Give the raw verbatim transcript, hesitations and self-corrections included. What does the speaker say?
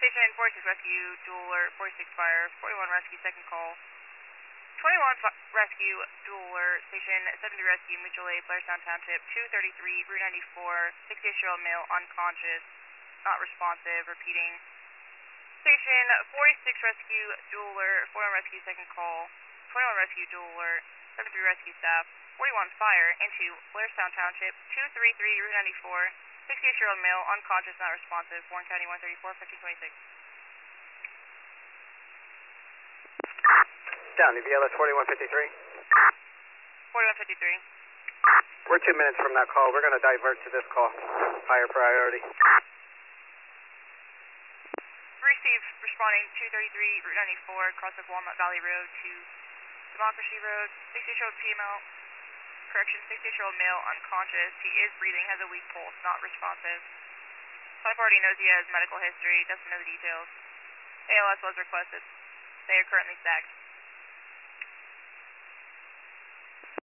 Station forty-six Rescue, dual alert, forty-six Fire, forty-one Rescue, second call. twenty-one Rescue, dual alert, Station seventy Rescue, Mutual Aid, Blairstown Township, two thirty-three, Route ninety-four, sixty-eight-year-old male, unconscious, not responsive, repeating. Station forty-six Rescue, dual alert, forty-one Rescue, second call, twenty-one Rescue, dual alert, seventy-three Rescue staff, forty-one Fire, into Blairstown Township, two thirty-three, Route ninety-four, sixty-eight-year-old male, unconscious, not responsive, Warren County one thirty-four, fifteen twenty-six. Down, E V L S forty-one fifty-three. forty-one fifty-three. We're two minutes from that call. We're going to divert to this call. Higher priority. Receive, responding two thirty-three, Route ninety-four, cross of Walnut Valley Road to Democracy Road, sixty-eight-year-old female, correction, sixty-eight-year-old male, unconscious, he is breathing, has a weak pulse, not responsive. Type already knows he has medical history, doesn't know the details. A L S was requested. They are currently stacked.